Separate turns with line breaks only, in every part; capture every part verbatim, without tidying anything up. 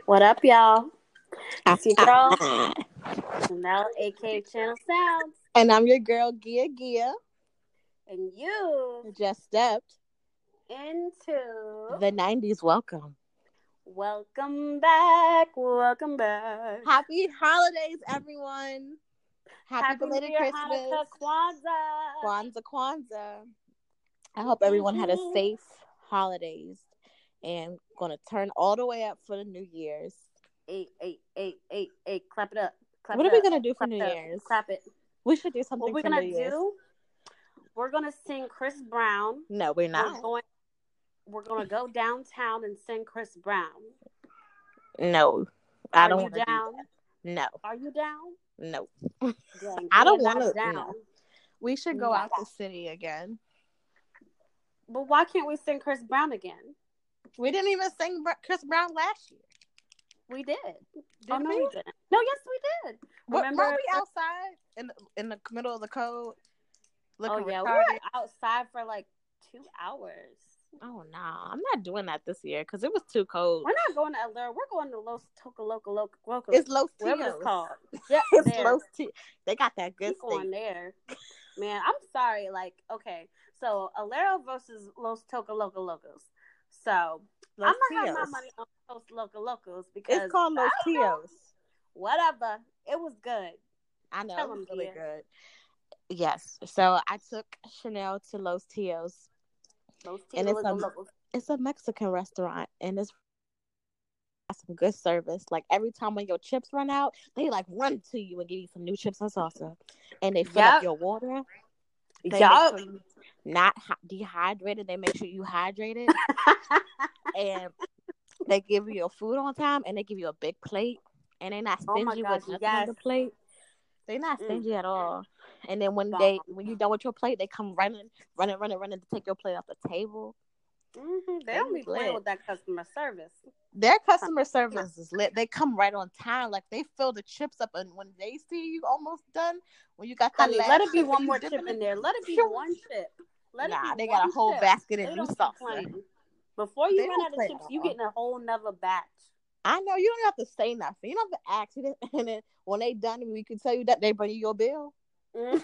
What up, y'all?
Ah,
It's your
ah,
girl,
ah.
Chanel, aka Channel Sounds,
And I'm your girl, Gia Gia.
and you
Just stepped
into
the nineties. Welcome.
welcome back, welcome back.
Happy holidays, everyone. Happy,
Happy New
belated
Year,
Christmas.
Hanukkah, Kwanzaa.
Kwanzaa, Kwanzaa. I hope everyone had a safe holidays and gonna turn all the way up for the New Year's.
Eight, eight, eight, eight, eight. Clap it up. Clap
What
it
are we
up.
gonna do for
Clap
New
it up.
Year's?
Clap it.
We should do
What
something
we're
for New
gonna
Year's.
do? We're gonna sing Chris Brown.
No, we're not.
We're going. We're gonna go downtown and sing Chris Brown.
No, I
Are
don't
you
want to do
down?
that. No,
Are you down?
no.
Dang,
I don't
you're
want
not
to.
down.
No. We should go
No.
out the city again.
But why can't we sing Chris Brown again?
We didn't even sing Chris Brown last year.
We did.
Did
oh no,
we?
we didn't. No, yes, we did.
What,
Remember?
weren't we outside in the, in the middle of the cold?
Oh yeah, we
retarded?
were outside for like two hours.
Oh no, nah, I'm not doing that this year because it was too cold.
We're not going to Atlanta. We're going to Los Toca Loca Loca Loca.
It's Los Tios.
Whatever it's called. Yeah,
it's
there.
Los Tios. They got that good
Keep
steak.
on there. Man, I'm sorry. Like, okay, so Alero versus Los Toca Loca Locos. So
Los
I'm not having
Tios.
my money on Los Loca Locos because
It's called Los Tios.
Whatever. It was good.
I know.
Tell
It was
them,
really
dear.
good. Yes. So I took Chanel to Los Tios.
Los
And it's
Tios.
a, it's a Mexican restaurant. And it's some good service. Like every time when your chips run out, they like run to you and give you some new chips and salsa. And they fill
Yep.
up your water. They
yep.
make sure you're not dehydrated. They make sure you hydrated. And they give you your food on time, and they give you a big plate, and they're not stingy
oh my gosh,
with nothing
yes.
on the plate. They're not stingy mm. at all. And then when
Bomb.
they when you're done with your plate, they come running, running, running, running to take your plate off the table.
Mm-hmm. They, they don't be playing with that customer service.
Their customer service is lit. They come right on time. Like they fill the chips up, and when they see you almost done, when you got that
Honey,
last
let it be
chip
one more
chip
in, in there. Let it be one chip. Let
nah,
it be
they got a whole
chip.
basket of
they
new salsa.
Before you
they
run out of chips, you getting a whole nother batch.
I know you don't have to say nothing. You don't have to ask it, and then when they done, we can tell you that they bring you your bill.
Mm.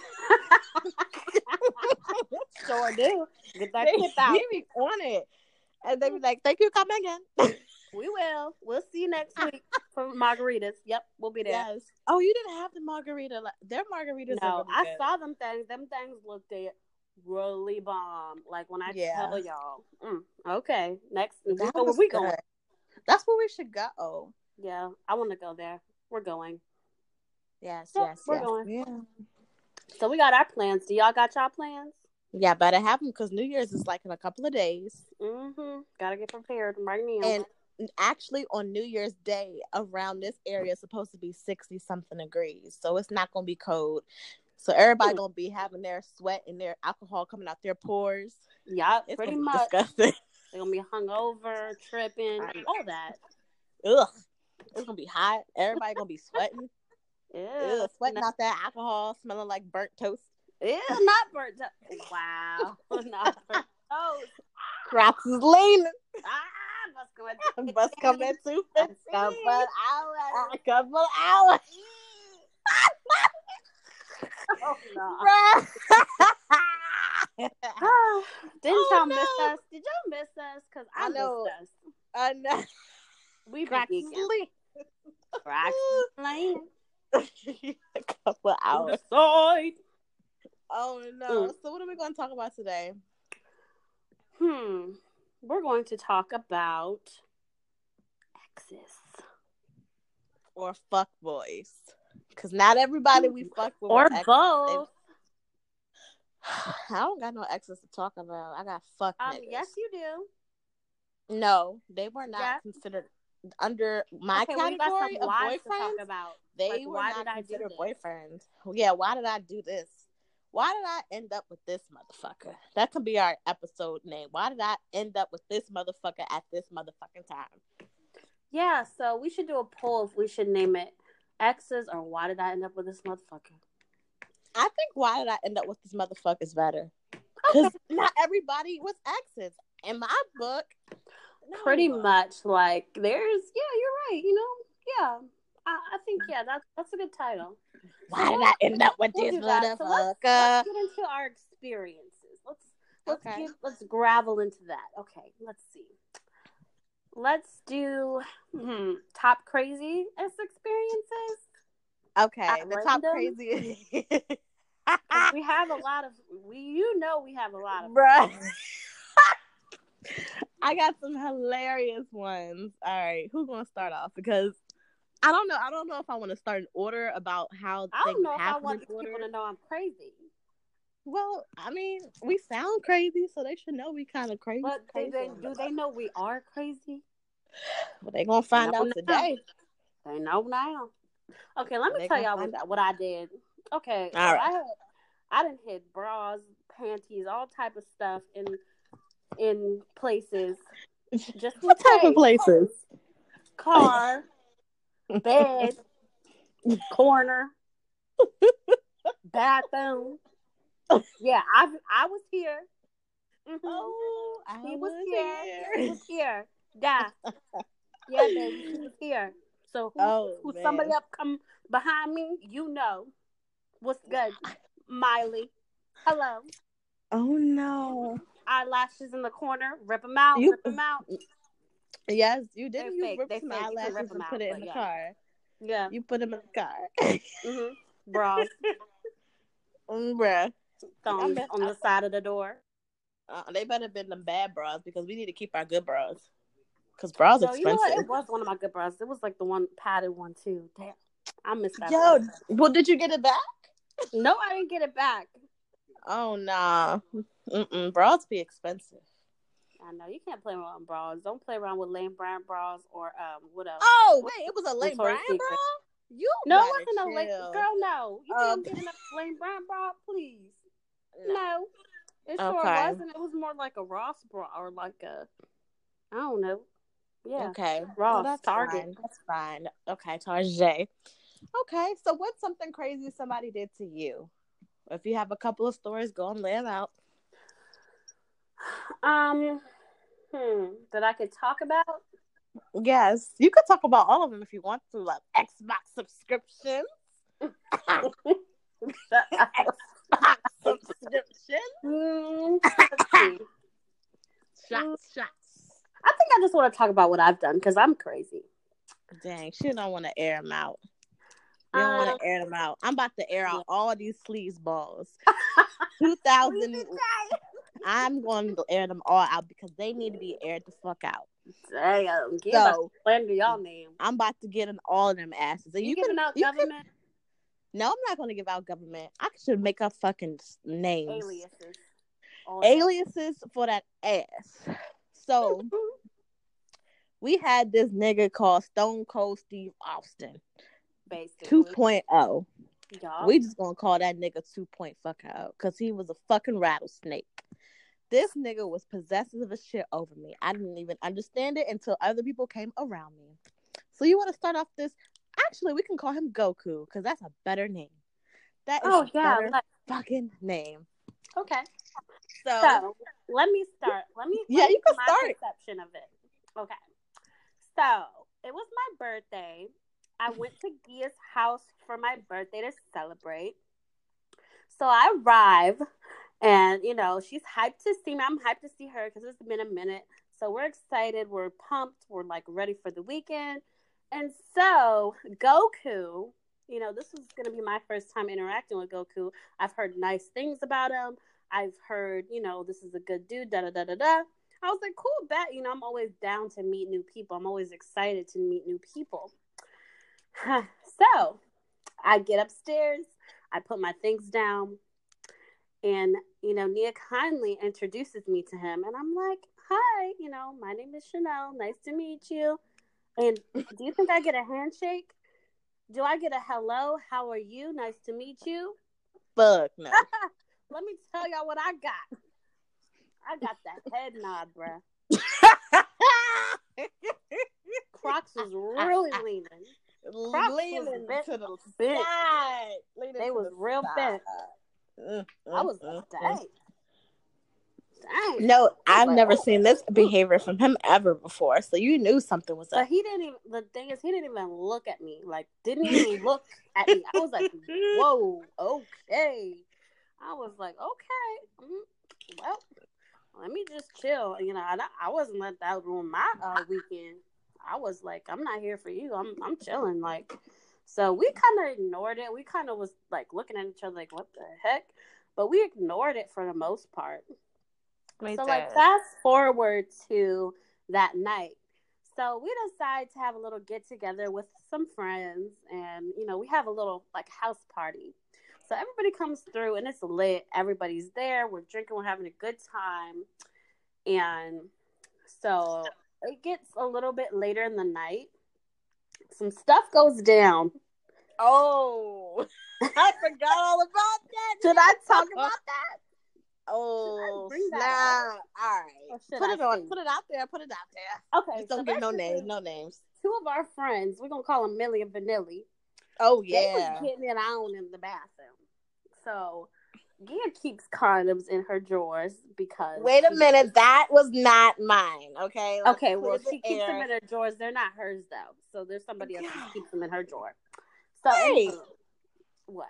Sure do. Get that tip out.
They be on it, and they be like, "Thank you, come again."
We will. We'll see you next week for margaritas. Yep, we'll be there.
Yes. Oh, you didn't have the margarita. Their margaritas.
No,
are really
I
good.
saw them things. Them things looked at really bomb. Like when I
yeah.
tell y'all. Mm, okay, next.
That
so where we going?
That's where we should go.
Yeah, I want to go there. We're going.
Yes,
yep,
yes,
we're
yes.
going.
Yeah.
So we got our plans. Do y'all got y'all plans?
Yeah, better have them because New Year's is like in a couple of days.
Mm-hmm. Gotta get prepared right now.
And actually, on New Year's Day, around this area, it's supposed to be sixty something degrees, so it's not gonna be cold. So everybody mm. gonna be having their sweat and their alcohol coming out their pores.
Yeah,
it's
pretty
gonna be
much.
Disgusting.
They're gonna be hungover, tripping, all that.
Ugh, it's gonna be hot. Everybody gonna be sweating.
Ew,
Ugh, sweating no. out that alcohol, smelling like burnt toast.
Ew, not burnt toast. Wow, not burnt toast.
Crocs is leaning.
Ah, must come at
must come at two fifty.
A couple hours.
A couple hours.
Oh no. Didn't
oh,
y'all
no.
miss us? Did y'all miss us? Cause I, I know. Missed us.
I know.
We
Crocs is leaning.
Crocs is leaning.
A couple hours.
Side.
Oh no! Mm. So what are we going to talk about today?
Hmm. We're going to talk about exes
or fuck boys, because not everybody we fuck with
or
exes.
both.
I don't got no exes to talk about. I got fuck
um,
niggas.
Yes, you do.
No, they were not
yeah.
considered under my
okay,
category of boyfriends.
To talk about.
They
like,
were
why
not
did I
considered
do
boyfriends. Yeah, why did I do this? Why did I end up with this motherfucker? That could be our episode name. Why did I end up with this motherfucker at this motherfucking time?
Yeah, so we should do a poll if we should name it exes or why did I end up with this motherfucker?
I think why did I end up with this motherfucker is better. Because okay. not everybody was exes. In my book,
pretty
No.
much like there's yeah, you're right. You know, yeah. I, I think yeah, that's that's a good title.
Why
So
did
we'll,
I end up with
we'll
this
do that. So let's let's
motherfucker?
get into our experiences. Let's let's
Okay.
get let's gravel into that. Okay, let's see. Let's do hmm, top crazy experiences
Okay.
at
The top
random
crazy.
because we have a lot of we. You know, we have a lot of.
Bruh. I got some hilarious ones. All right, who's gonna start off? Because I don't know. I don't know if I want to start an order about how
I don't
things
know if I
happen
want
in
these
order.
people to know I'm crazy.
Well, I mean, we sound crazy, so they should know we kind of crazy.
But do
crazy
they do they know we are crazy?
Well, they gonna find
No,
out
no.
today.
They know now. Okay, let me
They
tell
gonna
y'all
find
what,
out.
what I did. Okay,
All
so
right.
I had I didn't hit bras, panties, all type of stuff in in places. Just in
What type
case.
of places?
Car, bed, corner, bathroom. Yeah, I I was here. Mm-hmm.
Oh, I
he
was,
was here.
here.
He was here. Yeah, yeah, baby, he was here. So who
Oh,
who
man.
somebody up come behind me? You know what's good, Miley. Hello.
Oh no.
Eyelashes in the corner. Rip them out.
You
Rip them out.
yes, you
They're
didn't. You
fake.
ripped
They
some
fake. You can rip
eyelashes
them
and
out,
put it in
but
the
yeah,
car.
yeah.
You put them in the car.
Mhm. Bras,
Mm, bruh.
thumbs
bet-
on the side of the door.
Uh, they better been them bad bras because we need to keep our good bras. Because bras
No, you know what?
expensive.
It was one of my good bras. It was like the one padded one too. Damn, I missed that.
Yo,
one.
well, did you get it back?
No, I didn't get it back.
Oh nah, Mm-mm. Bras be expensive.
I know you can't play around with bras. Don't play around with Lane Bryant bras or um what else?
Oh wait, it was a Lane
Victoria's
Bryant
Secret.
bra. You
No, it
better
wasn't no Lane.
chill.
Girl, no. You think
Um,
I'm getting a Lane Bryant bra? Please.
no.
No. It sure
Okay.
wasn't. It was more like a Ross bra or like a I don't know. Yeah.
Okay.
Ross,
Well, that's
Target.
fine. That's fine. Okay, Target. Okay, so what's something crazy somebody did to you? If you have a couple of stories, go and lay them out.
Um, hmm, that I could talk about?
Yes, you could talk about all of them if you want to, like Xbox subscriptions. Xbox subscription.
Hmm, let's see.
Shots, shots.
I think I just want to talk about what I've done because I'm crazy.
Dang, she don't want to air them out. You don't
Um,
want to air them out. I'm about to air out all these sleaze balls. two thousand. I'm going to air them all out because they need to be aired the fuck out.
Damn, give
So,
a slander y'all name.
I'm about to get in all of them asses. And
You,
you
giving
can,
out
you
government
can, no, I'm not going to give out government. I should make up fucking names.
aliases? All
Aliases for that ass. So, we had this nigga called Stone Cold Steve Austin.
Basically.
two point oh.
Y'all.
We just gonna call that nigga two point fuck out because he was a fucking rattlesnake. This nigga was possessive as shit over me. I didn't even understand it until other people came around me. So you want to start off this? Actually, we can call him Goku because that's a better name. That is
oh,
a
yeah,
better
like,
fucking name.
okay.
So,
So, let me start. Let me
yeah,
let me
you can
my
start.
perception of it. Okay. So, it was my birthday. I went to Gia's house for my birthday to celebrate. So I arrive, and you know she's hyped to see me. I'm hyped to see her because it's been a minute. So we're excited. We're pumped. We're like ready for the weekend. And so Goku, you know, this was gonna be my first time interacting with Goku. I've heard nice things about him. I've heard, you know, this is a good dude. Da da da da da. I was like, cool, bet. You know, I'm always down to meet new people. I'm always excited to meet new people. So I get upstairs, I put my things down, and you know, Nia kindly introduces me to him, and I'm like, hi, you know, my name is Chanel, nice to meet you. And do you think I get a handshake? Do I get a hello, how are you, nice to meet you?
Fuck no.
Let me tell y'all what I got. I got that head nod, bruh. Crocs was really leaning. Crocs
Leaning
was
to the
bent.
side. Leaning
They
to
was
the
real
side.
bent.
Mm,
I was
mm,
like,
mm.
dang. Dang.
No, I've
Like,
never
oh.
seen this behavior from him ever before. So you knew something was
But
up.
he didn't even, the thing is, he didn't even look at me. Like, didn't even look at me. I was like, whoa, okay. I was like, okay, mm, well, let me just chill. You know, I, I wasn't let that ruin my uh, weekend. I was like, I'm not here for you. I'm I'm chilling. Like, so we kind of ignored it. We kind of was like looking at each other like, what the heck? But we ignored it for the most part.
We
So,
did.
like, fast forward to that night. So we decide to have a little get together with some friends, and you know, we have a little like house party. So everybody comes through, and it's lit. Everybody's there. We're drinking. We're having a good time, and so it gets a little bit later in the night. Some stuff goes down.
Oh, I forgot all about that.
Should I talk about that?
Oh,
bring that
snap.
up?
All right.
Or should
Put
I
it on.
say?
Put it out there. Put it out there.
Okay,
Just don't
so
give no
basically,
names. No names.
Two of our friends, we're gonna call them Millie and Vanilli.
Oh,
They
yeah.
was getting it on in the bathroom. So Gia keeps condoms in her drawers because.
Wait a
she-
minute. That was not mine. Okay. Let's
Okay,
clear
well,
the
she keeps
air.
them in her drawers. They're not hers, though. So there's somebody else who keeps them in her drawer. So,
Hey.
anyway, what?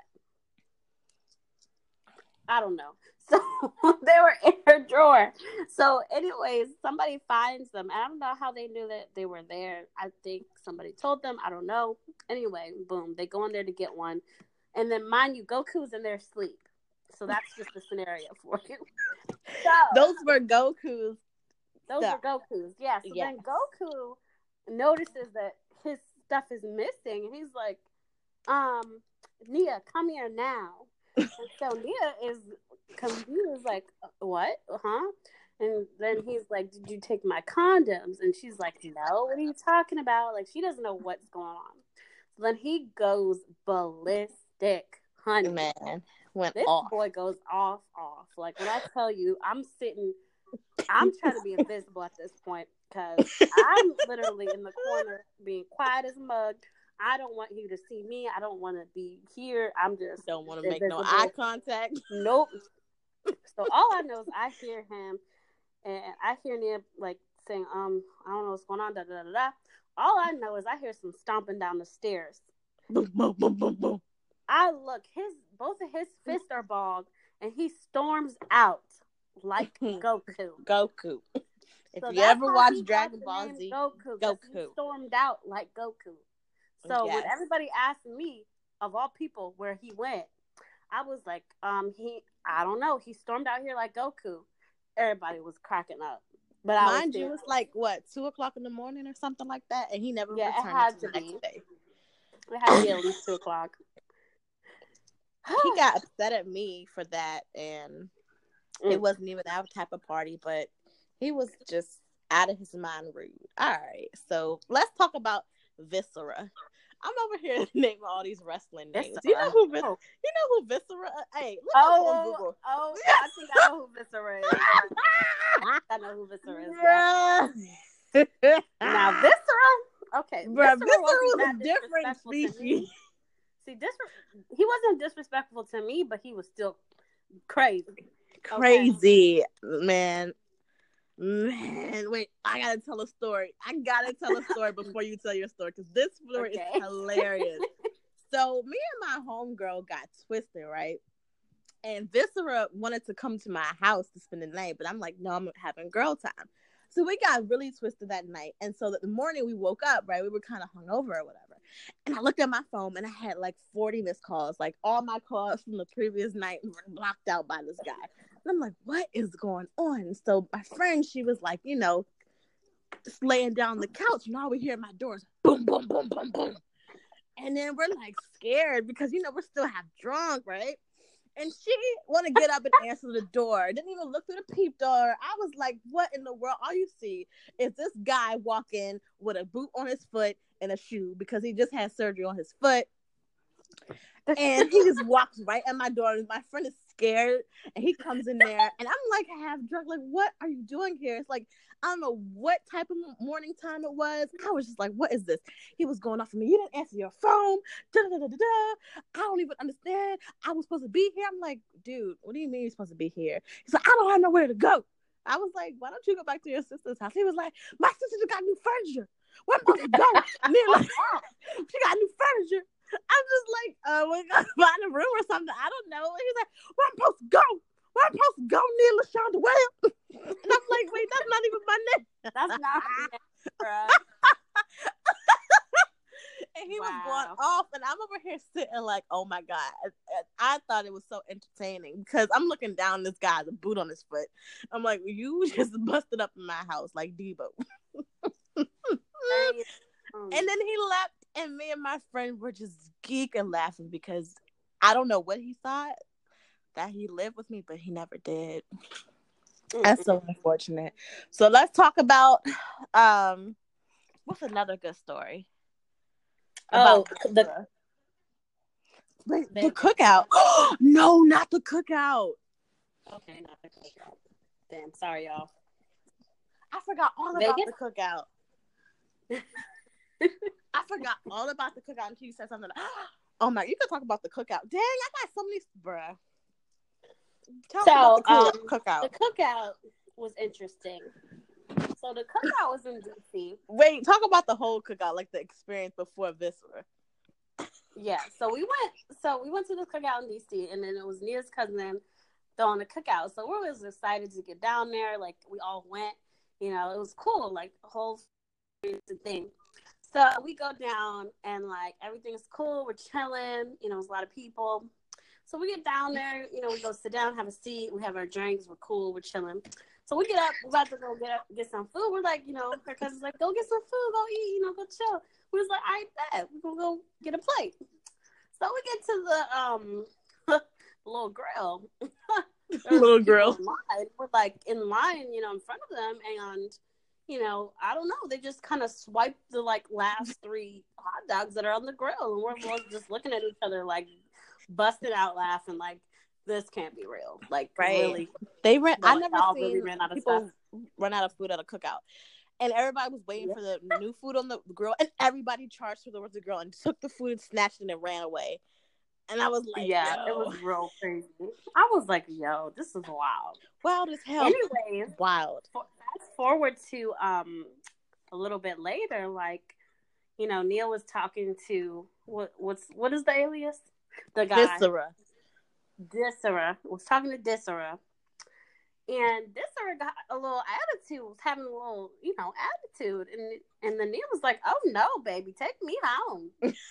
I don't know. So they were in her drawer. So, anyways, somebody finds them. I don't know how they knew that they were there. I think somebody told them. I don't know. Anyway, boom, they go in there to get one. And then, mind you, Goku's in their sleep. So that's just the scenario for you. So
those were Goku's.
Those
stuff.
were Goku's. Yeah. So
Yes.
then Goku notices that his stuff is missing. And he's like, um, Nia, come here now. And so Nia is confused, like, what? Huh? And then he's like, did you take my condoms? And she's like, no, what are you talking about? Like, she doesn't know what's going on. So then he goes ballistic, honey.
Man, went
This
off.
boy goes off, off. Like, when I tell you, I'm sitting, I'm trying to be invisible at this point because I'm literally in the corner being quiet as a mug. I don't want you to see me. I don't want to be here. I'm just
Don't want to make
invisible.
no eye contact.
Nope. So all I know is I hear him, and I hear Nia like saying, "Um, I don't know what's going on." Da da da da. All I know is I hear some stomping down the stairs.
Boom, boom, boom, boom, boom.
I look. His both of his fists are balled, and he storms out like Goku.
Goku. If
So
you
that's
ever
how
watch
he got
Dragon
the
Ball
name
Z,
Goku, 'cause
Goku.
he stormed out like Goku. So when
Yes.
everybody asked me, of all people, where he went, I was like, um, he, I don't know. He stormed out here like Goku. Everybody was cracking up. But I
Mind
was
you, it's like, what, two o'clock in the morning or something like that? And he never
Yeah, it
returned
had
until
to
the
be.
next day.
It had to be at least two o'clock.
He got upset at me for that, and
Mm.
it wasn't even our type of party, but he was just out of his mind rude. All right, so let's talk about Viscera. I'm over here naming all these wrestling names. You know who Vis-
Oh.
you know who Viscera? Hey, look
Oh,
up on Google.
oh, I think I know who Viscera is. I know who Viscera is. Yeah. Now Viscera, okay,
Bruh,
Viscera,
Viscera
wasn't
was
that
a different
disrespectful to me.
species.
See, dis- he wasn't disrespectful to me, but he was still crazy.
Crazy, okay. man. Man, wait, I gotta tell a story. I gotta tell a story before you tell your story, because this story okay. is hilarious. So, me and my homegirl got twisted, right? And Viscera wanted to come to my house to spend the night, but I'm like, no, I'm having girl time. So we got really twisted that night. And so that the morning we woke up, right, we were kind of hungover or whatever. And I looked at my phone and I had like forty missed calls. Like all my calls from the previous night were blocked out by this guy. And I'm like, what is going on? So my friend, she was like, you know, just laying down on the couch. And all we hear at my doors, boom, boom, boom, boom, boom. And then we're like scared because, you know, we're still half drunk, right? And she want to get up and answer the door. Didn't even look through the peep door. I was like, what in the world? All you see is this guy walking with a boot on his foot and a shoe because he just had surgery on his foot. And he just walks right at my door. And my friend is scared. And he comes in there. And I'm like half drunk. Like, what are you doing here? It's like, I don't know what type of morning time it was. I was just like, what is this? He was going off of me. You didn't answer your phone. Da, da, da, da, da. I don't even understand. I was supposed to be here. I'm like, dude, what do you mean you're supposed to be here? He's like, I don't have nowhere to go. I was like, why don't you go back to your sister's house? He was like, my sister just got new furniture. Where am I supposed to go? Nearly, she got new furniture. I'm just like, uh, we're gonna find a room or something. I don't know. He's like, where am I supposed to go? Where am I supposed to go near LaShonda Webb? And I'm like, wait, that's not even my name.
That's not my name, bruh.
And he
Wow.
was going off, and I'm over here sitting like, oh my God. I, I thought it was so entertaining because I'm looking down this guy, the boot on his foot. I'm like, you just busted up in my house like Debo. And then he left, and me and my friend were just geeking laughing because I don't know what he thought, that he lived with me, but he never did. Mm-hmm. That's so unfortunate. So let's talk about um, what's another good story?
Oh, the
Wait, the cookout. No, not the cookout.
Okay, not the cookout. Damn, sorry, y'all.
I forgot all
Vegas?
about the cookout. I forgot all about the cookout until you said something. Oh my, you can talk about the cookout. Dang, I got so many, bruh. Tell
so,
me about the
um,
cookout.
The cookout was interesting. So the cookout was in D C.
Wait, talk about the whole cookout, like the experience before Viscera.
Yeah, so we went. So we went to the cookout in D C, and then it was Nia's cousin throwing the cookout. So we were just excited to get down there. Like we all went. You know, it was cool. Like the whole thing. So we go down, and like everything's cool. We're chilling. You know, there's a lot of people. So we get down there. You know, we go sit down, have a seat. We have our drinks. We're cool. We're chilling. So we get up, we're about to go get up, get some food. We're like, you know, her cousin's like, go get some food, go eat, you know, go chill. We was like, I bet we're gonna go get a plate. So we get to the um little grill.
Little grill.
We're like in line, you know, in front of them, and you know, I don't know, they just kind of swiped the like last three hot dogs that are on the grill, and we're both just looking at each other like busting out laughing, like, this can't be real. Like, right. Really.
They ran. I never seen
really ran out of
people
stuff.
run out of food at a cookout. And everybody was waiting yeah. for the new food on the grill. And everybody charged for the the grill and took the food and snatched it and ran away. And I was like,
yeah,
yo.
It was real crazy. I was like, yo, this is wild.
Wild as hell.
Anyways.
Wild.
Fast forward to um a little bit later, like, you know, Neil was talking to, what what's what is the alias? The guy.
Viscera.
Viscera was talking to Viscera, and Viscera got a little attitude, was having a little, you know, attitude, and and then Neil was like, "Oh no, baby, take me home."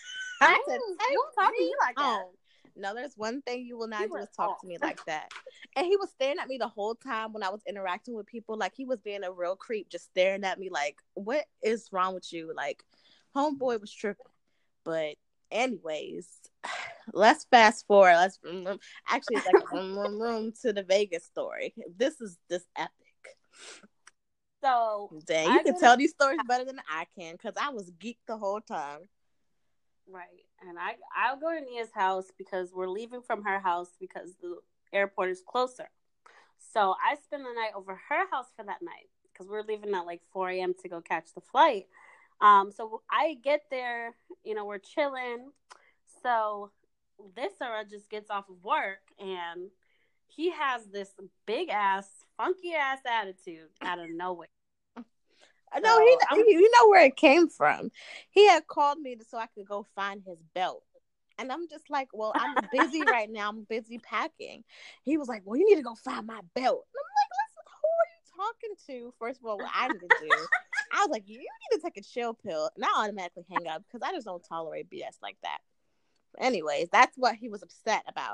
I said, "Take don't talk to me like that."
No, there's one thing you will not do is talk off. to me like that. And he was staring at me the whole time when I was interacting with people, like he was being a real creep, just staring at me like, "What is wrong with you?" Like, homeboy was tripping. But anyways. Let's fast forward. Let's actually it's like room, room, room to the Vegas story. This is this epic.
So
dang, you I can tell these stories better than I can because I was geeked the whole time.
Right, and I I'll go to Nia's house because we're leaving from her house because the airport is closer. So I spend the night over her house for that night because we're leaving at like four a.m. to go catch the flight. Um, so I get there, you know, we're chilling. So Viscera just gets off of work and he has this big ass, funky ass attitude out of nowhere.
I know so, he, you know where it came from. He had called me so I could go find his belt, and I'm just like, "Well, I'm busy right now. I'm busy packing." He was like, "Well, you need to go find my belt." And I'm like, "Listen, who are you talking to?" First of all, what I need to do. I was like, "You need to take a chill pill," and I automatically hang up because I just don't tolerate B S like that. Anyways, that's what he was upset about.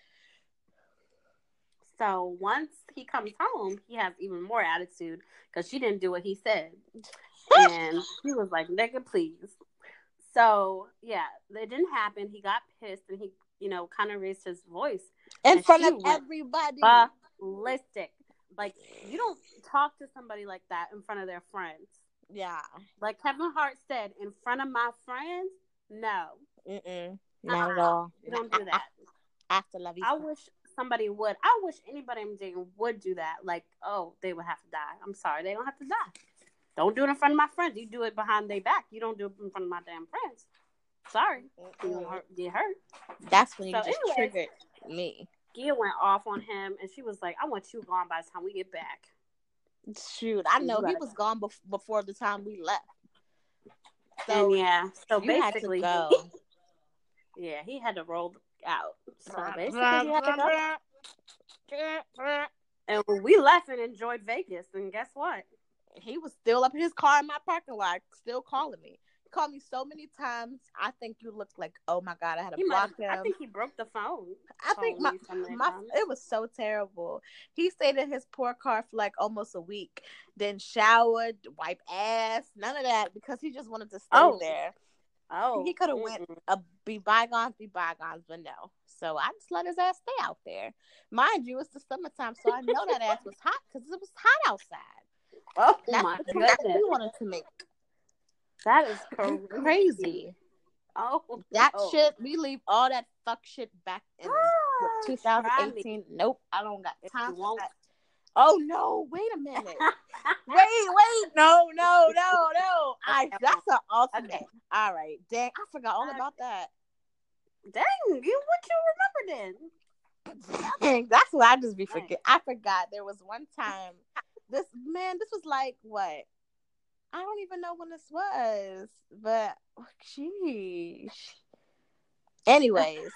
So once he comes home, he has even more attitude because she didn't do what he said. And he was like, nigga, please. So, yeah, it didn't happen. He got pissed and he, you know, kind of raised his voice.
In front of everybody.
Ballistic. Like, you don't talk to somebody like that in front of their friends.
Yeah. Like
Kevin Hart said, in front of my friends, no.
Mm-mm. Not uh-uh. at all.
You don't do that.
After la vista.
I wish somebody would. I wish anybody I'm dating would do that. Like, oh, they would have to die. I'm sorry. They don't have to die. Don't do it in front of my friends. You do it behind their back. You don't do it in front of my damn friends. Sorry. Mm-hmm. You hurt, get hurt.
That's when you
so
just
anyways,
triggered me.
Gia went off on him, and she was like, I want you gone by the time we get back.
Shoot, I
You
know he
gotta
was
go.
gone bef- before the time we left.
And
So
yeah, so
you had to
basically,
go.
yeah, he had to roll out. So basically, he had to go. And we left and enjoyed Vegas. And guess what?
He was still up in his car in my parking lot, still calling me. He called me so many times. I think you looked like, oh my God, I had to
He might
block
have. I
him.
think he broke the phone.
I think
calling
my
you so many
my
times.
it was so terrible. He stayed in his poor car for like almost a week, then showered, wipe ass, none of that because he just wanted to stay
Oh.
there.
Oh,
He could have went
mm-mm.
a be bygones, be bygones, but no. So I just let his ass stay out there. Mind you, it's the summertime, so I know that ass was hot because it was hot outside.
Oh
That's
my
the
goodness,
he wanted to make.
that is crazy.
Crazy.
Oh,
That
no.
shit, we leave all that fuck shit back in what,
Try me.
twenty eighteen. Nope, I don't got
If
time
you
for
won't.
that. Oh no, wait a minute. Wait, wait, no, no, no, no. I that's an ultimate.
Okay.
All right. Dang, I forgot all about that.
Dang, you what you remember then?
Dang, that's what I just be
Dang.
forget. I forgot there was one time. This man, this was like what? I don't even know when this was, but sheesh. Anyways,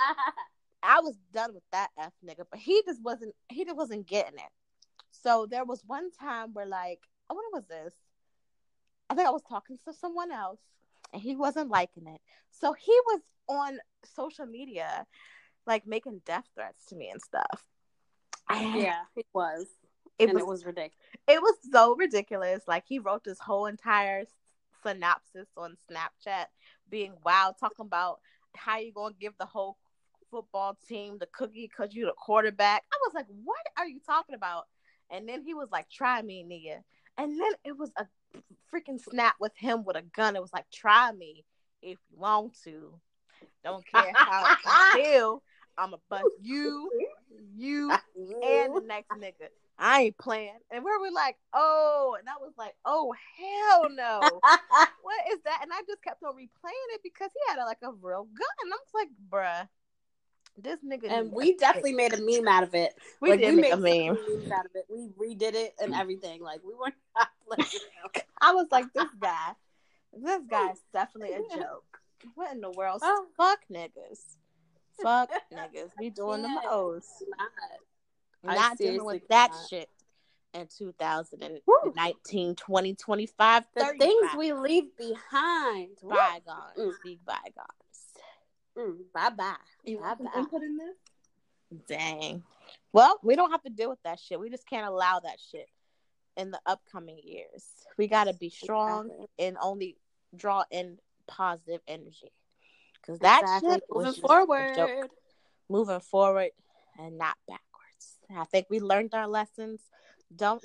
I was done with that F nigga, but he just wasn't. He just wasn't getting it. So there was one time where like, oh, what was this? I think I was talking to someone else, and he wasn't liking it. So he was on social media, like making death threats to me and stuff.
Yeah, it was.
It
and
was,
it was ridiculous.
It was so ridiculous. Like he wrote this whole entire synopsis on Snapchat, being wild, talking about how you gonna give the whole football team the cookie because you the quarterback. I was like, what are you talking about? And then he was like, try me, nigga. And then it was a freaking snap with him with a gun. It was like, try me if you want to. Don't care how I feel. I'ma bust you, you, and the next nigga. I ain't playing. And we were like, oh, and I was like, oh, hell no. What is that? And I just kept on replaying it because he had a, like a real gun. And I was like, bruh, this nigga.
And we definitely made a meme out of it.
We
like,
did
we
make a
made
meme.
memes out of it. We redid it and everything. Like we were not playing.
I was like, this guy, this guy's definitely a joke. What in the world?
Oh.
Fuck niggas. Fuck niggas. We doing the most.
Not,
not dealing with that
not.
shit in two thousand nineteen, twenty, twenty-five,
the
thirty-five.
things we leave behind.
Bygones.
Mm.
Be bygones.
Mm, bye bye.
You
bye
want some
bye.
input in this? Dang. Well, we don't have to deal with that shit. We just can't allow that shit in the upcoming years. We got to be strong
Exactly.
and only draw in positive energy. Because that
exactly.
shit was
moving
just
forward.
a joke. Moving forward and not backwards. I think we learned our lessons. Don't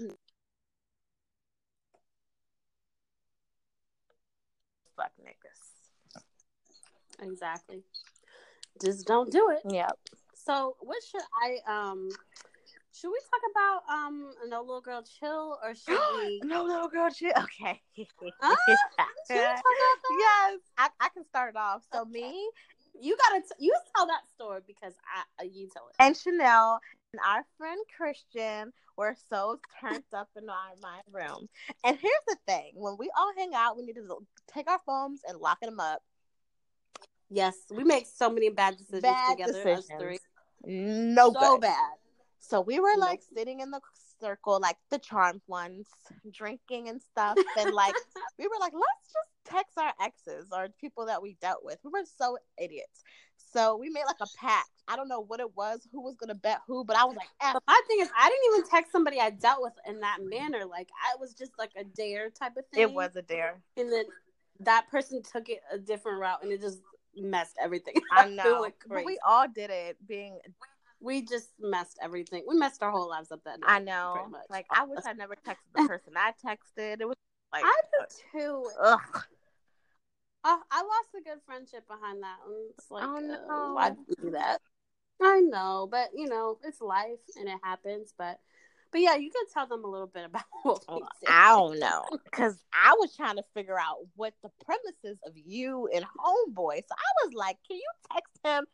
fuck niggas.
Exactly. Just don't do it.
Yep.
So what should I um should we talk about um No Little Girl Chill or should we
No Little Girl Chill? Okay.
Ah, should we talk about that?
Yes. I, I can start off. So
Okay.
me
You gotta t- you tell that story because I you tell it.
and Chanel and our friend Christian were so turned up in our my room. And here's the thing: when we all hang out, we need to take our phones and lock them up.
Yes, we make so many bad decisions
Bad
together.
decisions.
Us three.
No
so
good.
bad.
So we were like
Nope.
sitting in the circle, like the charmed ones, drinking and stuff, and like we were like, let's just text our exes or people that we dealt with. We were so idiots. So we made like a pact. I don't know what it was, who was gonna bet who, but I was like, F.
But my thing is, I didn't even text somebody I dealt with in that manner. Like, I was just like a dare type of thing.
It was a dare.
And then that person took it a different route, and it just messed everything up.
I
It
know,
went
but
crazy.
we all did it. Being,
We just messed everything. We messed our whole lives up that night.
I know,
pretty much.
like I wish I never texted the person I texted. It was like,
I do too.
ugh.
Uh, I lost a good friendship behind that one. It's like,
Oh, no.
uh, why did we do that? I know, but you know, it's life and it happens. But, but yeah, you can tell them a little bit about what we
Oh,
did.
I don't know, because I was trying to figure out what the premises of you and Homeboy. So I was like, can you text him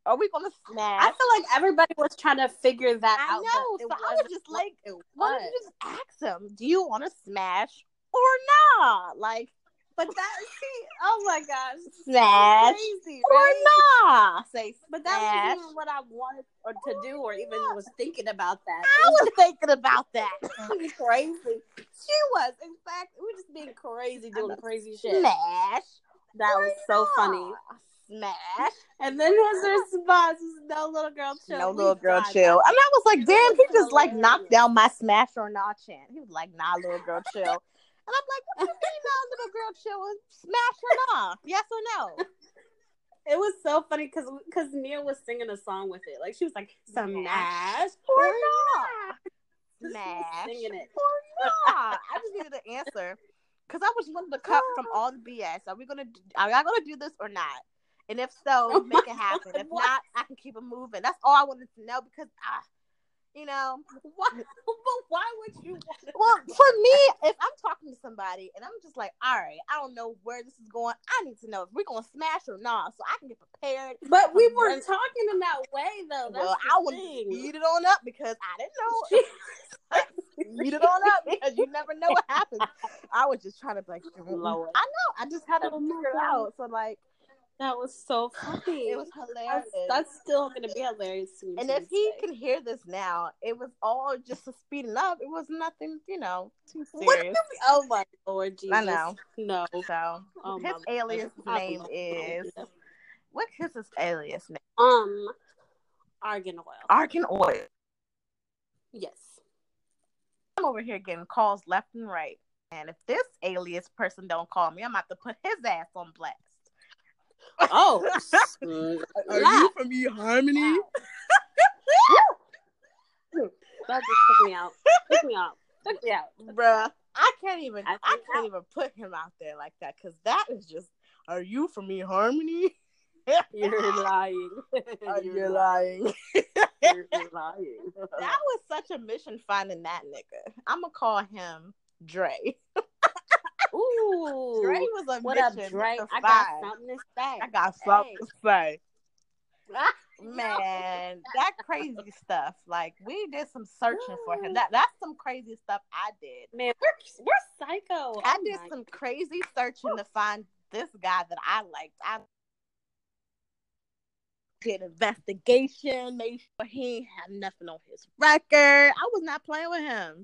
Are we gonna smash?
I feel like everybody was trying to figure that
I
out.
know.
But it
So I was just
wasn't
like,
it
why
was.
don't you just ask them? Do you want to smash or not? Like,
But that, see, oh my gosh,
smash
so crazy,
or
right?
not? Say
But that
smash.
wasn't even what I wanted or to do, or even was thinking about that.
I was thinking about that.
It was crazy. She was, in fact, we were just being crazy, doing crazy shit.
Smash.
That was so funny.
Smash.
And then his response was, "No, little girl, chill."
No,
We
little girl,
died
chill.
laughing.
And I was like, damn, he just like
hilarious.
knocked down my smash or not chant. He was like, nah, little girl, chill. And I'm like, what do you mean, nah, little girl, chill? Smash or not? Yes or no?
It was so funny because because Nia was singing a song with it. Like, she was like, "Smash
or
or
not?
not?"
Smash
Singing it.
or not? I just needed an answer because I was wanting to cut from all the B S. Are we gonna? Do, are y'all gonna do this or not? And if so, make it happen. If
What?
not, I can keep it moving. That's all I wanted to know because I, you know,
Why? But why would you want to?
well, for me, if I'm talking to somebody and I'm just like, all right, I don't know where this is going. I need to know if we're gonna smash or not, so I can get prepared.
But we were
And-
talking in that way, though. That's
well,
the
I would
thing.
speed it on up because I didn't know. Speed it on up because you never know what happens. I was just trying to be like,
Lord.
I know. I just had to
Oh my
figure it
God.
out. So like,
That was so funny.
it was hilarious.
That's, that's still gonna be hilarious to me.
And
to
if
this
he
day.
can hear this now, it was all just a speeding up. It was nothing, you know, too
What
serious.
do we- oh my Lord Jesus!
I know.
No.
So
Oh
his
my
alias
Lord. I
name
love
is
it.
what is his alias name?
um argan oil.
Argan Oil.
Yes.
I'm over here getting calls left and right. And if this alias person don't call me, I'm about to put his ass on blast.
Oh.
Are you from eHarmony?
That just took me out. Took me out. Took me out.
Bruh, I can't even
I
I,
think
can't
that-
even put him out there like that because that is just, are you from eHarmony?
You're lying.
Are
You're
you lying?
You're lying.
That was such a mission finding that nigga. I'm gonna call him Dre.
Ooh.
Dre was a
What
mission
up, Dre?
to
I got
find.
something to say.
I got something
Hey.
to say.
Ah,
Man, that crazy stuff. Like, we did some searching for him. That that's some crazy stuff I did.
Man, we're we're psycho.
I
Oh
did
my-
some crazy searching to find this guy that I liked. I did investigation, made sure he ain't had nothing on his record. I was not playing with him.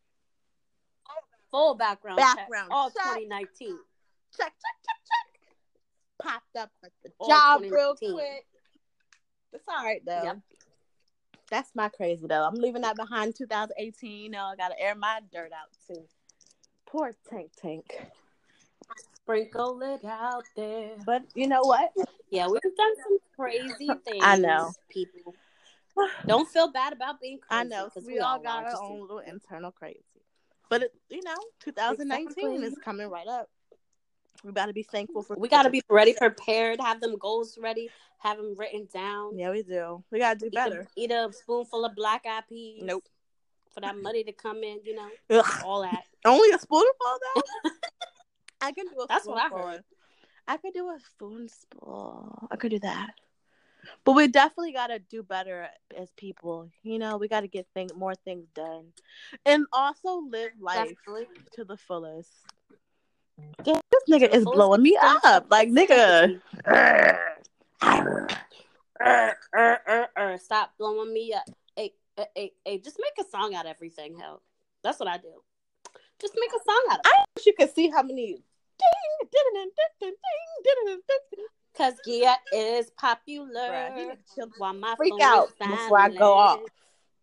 full background,
Background
check. All
check.
twenty nineteen.
Check, check, check, check. Popped up at the
All
job real
twenty nineteen.
quick. It's all right though.
Yep.
That's my crazy though. I'm leaving that behind two thousand eighteen. You know, I gotta air my dirt out too. Poor Tank Tank.
Sprinkle it out there.
But you know what?
Yeah, we've done some crazy things.
I know.
People. Don't feel bad about being crazy.
I know.
'cause
We, all
are,
got our
just-
own little internal crazy. But it, you know, twenty nineteen
Exactly.
is coming right up. We gotta be thankful for.
We got to be ready, prepared, have them goals ready, have them written down.
Yeah, we do. We gotta do
Eat
better.
a, eat a spoonful of black eyed peas.
Nope.
For that money to come in, you know,
Ugh.
all that.
Only a spoonful though. I can do a.
That's what I
spoonful.
heard.
I could do a spoonful. I could do that. But we definitely got to do better as people. You know, we got to get thing, more things done. And also live life
Definitely.
to the fullest. Damn, this nigga
the
is
fullest
blowing me
extent
up.
of
Like, nigga.
Er, er, er, er. Stop blowing me up. Hey, hey, hey, hey, just make a song out of everything, hell. That's what I do. Just make a song out of it.
I wish you could see how many ding, ding, ding, ding, ding, ding, ding.
Because Gia is
Bruh,
popular.
he need to chill.
While my
Freak
phone
out
is
before I go off.
silent.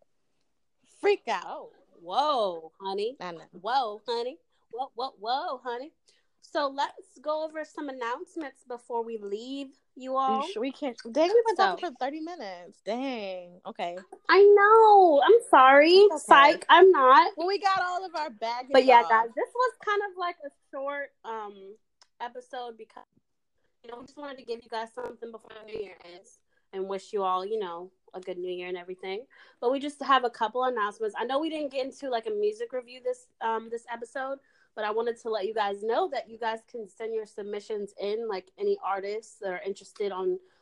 Freak out.
Oh, whoa, honey.
I know.
Whoa, honey. Whoa, whoa, whoa, honey. So let's go over some announcements before we leave you all.
You sure we can't? Dang, we've been
So-
talking for thirty minutes. Dang. Okay.
I know. I'm sorry.
It's okay.
Psych. I'm not.
Well, we got all of our baggage.
But yeah,
off.
guys, this was kind of like a short um episode because you know we just wanted to give you guys something before New Year ends and wish you all, you know, a good New Year and everything. But we just have a couple announcements. I know we didn't get into like a music review this um this episode, but I wanted to let you guys know that you guys can send your submissions in, like any artists that are interested on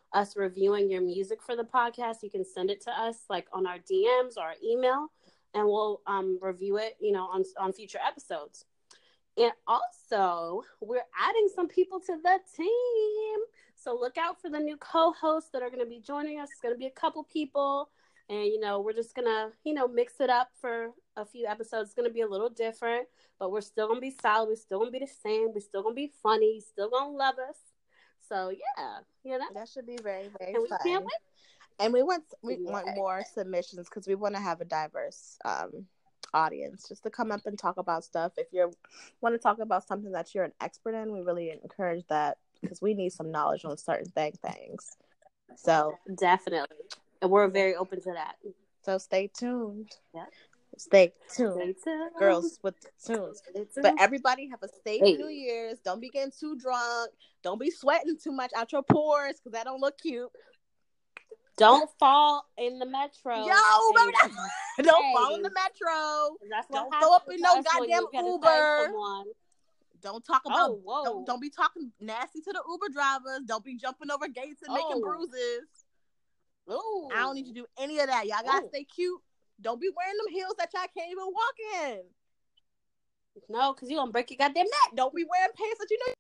us reviewing your music for the podcast, you can send it to us like on our D Ms or our email, and we'll um, review it, you know, on on future episodes. And also, we're adding some people to the team. So look out for the new co-hosts that are going to be joining us. It's going to be a couple people. And, you know, we're just going to, you know, mix it up for a few episodes. It's going to be a little different. But we're still going to be solid. We're still going to be the same. We're still going to be funny. You're still going to love us. So, yeah. You know?
That should be very, very
and we
fun.
Can't wait.
And we want, we
Yeah.
want more submissions because we want to have a diverse um audience just to come up and talk about stuff. If you want to talk about something that you're an expert in, we really encourage that because we need some knowledge on certain thing, things. So
definitely, and we're very open to that.
So stay tuned.
Yeah,
stay tuned,
stay tuned.
Girls with the tunes. But everybody have a safe
hey.
New Year's. Don't be getting too drunk. Don't be sweating too much out your pores because that don't look cute.
Don't fall in the metro.
Yo, baby, hey. Don't hey. fall in the metro. Don't throw up in no goddamn Uber. Don't talk about. Oh, don't, don't be talking nasty to the Uber drivers. Don't be jumping over gates and oh. making bruises.
Ooh.
I don't need to do any of that. Y'all gotta Ooh. stay cute. Don't be wearing them heels that y'all can't even walk in.
No, because you're gonna break your goddamn neck.
Don't be wearing pants that you know.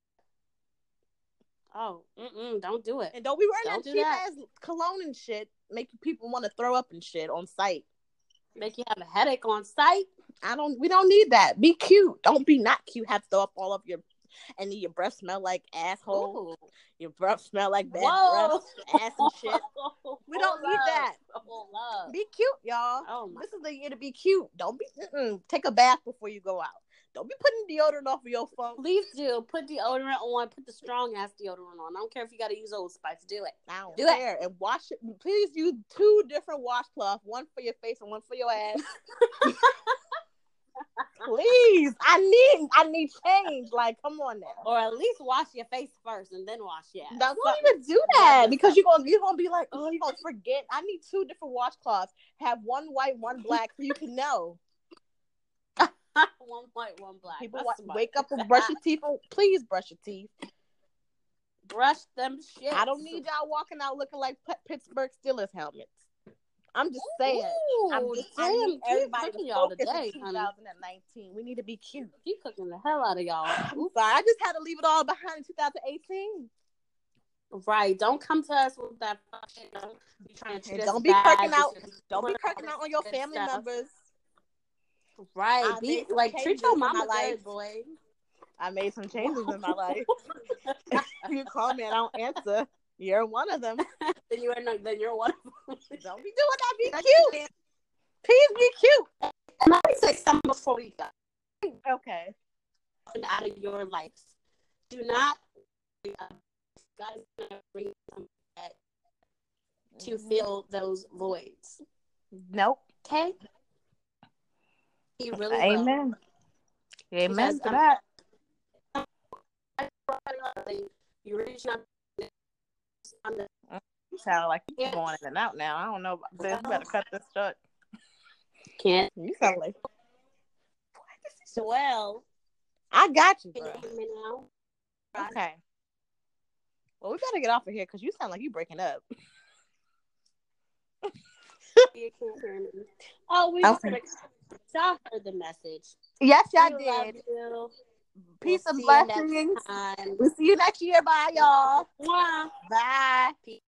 Oh, mm-mm, don't do it.
And don't be wearing
don't
that cheap that. ass cologne and shit. Make people want to throw up and shit on site.
Make you have a headache on site.
I don't. We don't need that. Be cute. Don't be not cute. Have to throw up all of your, and your breath smell like asshole. Ooh. Your breath smell like bad Whoa. breath, ass and shit. We don't need that. Be cute, y'all.
Oh
this is the year to be cute. Don't be. Mm-mm. Take a bath before you go out. Don't be putting deodorant off of your phone.
Please do. Put deodorant on. Put the strong ass deodorant on. I don't care if you got to use Old Spice. Do it.
I don't
do
care.
It.
And wash it. Please use two different washcloths. One for your face and one for your ass. Please. I need I need change. Like, come on now.
Or at least wash your face first and then wash your ass.
Don't even do that because you're going you're gonna be like, oh, you're going to forget. I need two different washcloths. Have one white, one black so you can know.
One white, one black.
People wa- wake up and brush your teeth. Oh, please brush your teeth.
Brush them shit.
I don't need y'all walking out looking like P- Pittsburgh Steelers helmets. I'm just saying.
Ooh,
I'm just
damn,
saying. Everybody
cooking y'all today,
in twenty nineteen. We need to be cute.
You cooking the hell out of y'all.
I'm sorry. I just had to leave it all behind in twenty eighteen.
Right. Don't come to us with that shit. Don't be trying to.
Don't be kirking out. Don't be kirking out on your family stuff. members.
Right, be like treat your mama good, boy.
I made some changes in my life. You call me and I don't answer. You're one of them.
then you are no, then you're one of them.
Don't be doing that. Be cute. Please be cute.
And let me say something before we go.
Okay.
Out of your life, do not. God is gonna bring something back to mm-hmm. fill those voids.
Nope.
Okay. He really
Amen.
Will.
Amen
because,
to that.
Um, you reach out.
You sound like you're going in and out now. I don't know about this. You better cut this short.
Can't.
You sound like.
Well,
I got you, bro.
You now?
Okay. Well, we better get off of here because you sound like you breaking up.
You can't hear me. Oh, we
okay.
just y'all heard the message.
Yes, y'all
we
did.
You.
Peace
we'll
and blessings.
We'll
see you next year. Bye, y'all.
Mwah.
Bye.
Peace.